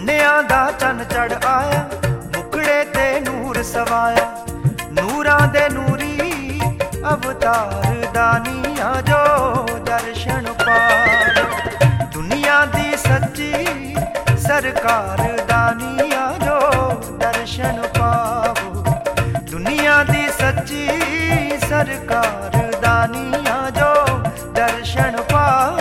सुन्निया दा चन चढ़ आया, मुखड़े ते नूर सवाया, नूरां दे नूरी अवतार दानिया जो दर्शन पाए। दुनिया दी सच्ची सरकार दानिया जो दर्शन पाओ, दुनिया दी सच्ची सरकार दानिया जो दर्शन पाओ।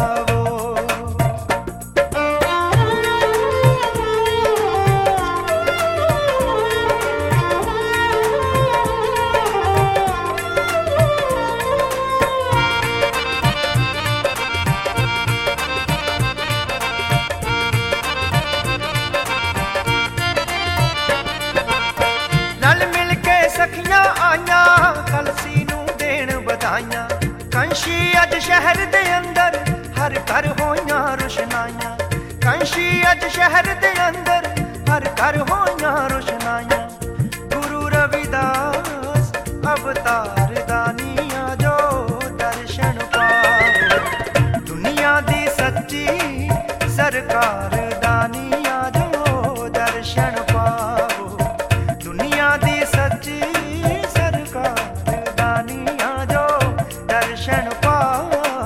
सखियां आईया कलसी नूं देण बधाइयां, कंशी अज शहर दे अंदर हर घर होइयां रोशनाइयां, कंशी अज शहर दे अंदर हर घर होइयां रोशनाइयां। गुरु रविदास अवतार दानिया जो दर्शन पाओ, दुनिया दी सच्ची सरकार दानिया जो दर्शन पाओ, दुनिया दी सच्ची सरकार दानिया जो दर्शन पाओ।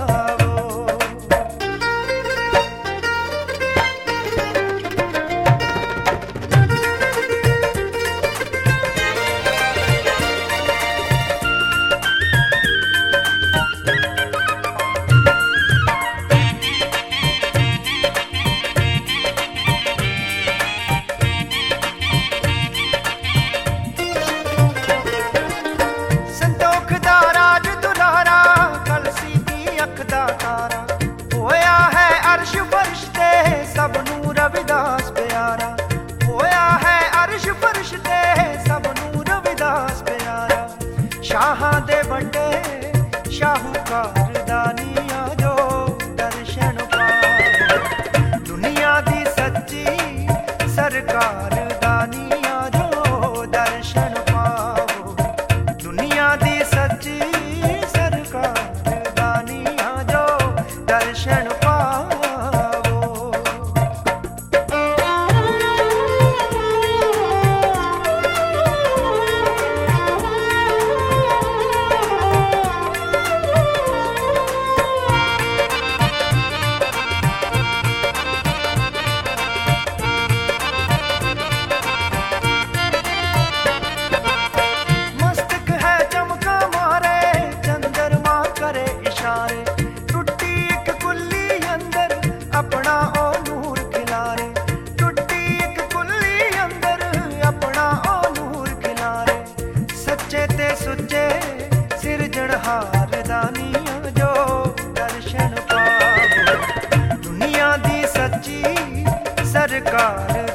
होया है अर्श फर्श ते सबनू रविदास प्यारा, होया है अर्श फर्श ते सबनू रविदास प्यारा। शाहां दे बंडे शाहूकार दानिया जो दर्शन पाओ, दुनिया दी सच्ची सरकार दानिया जो दर्शन पाओ, दुनिया दी सच्ची सरकार दानिया जो दर्शन पाओ। मस्तक है चमका मारे चंद्रमा करे इशारे, टुट्टी एक कुल्ली अंदर अपना ओ नूर खिलारे, टुट्टी एक कुल्ली अंदर अपना ओ नूर खिलारे। सच्चे ते सुच्चे सिरजणहार दानिया जो दर्शन पाओ, दुनिया दी सच्ची सरकार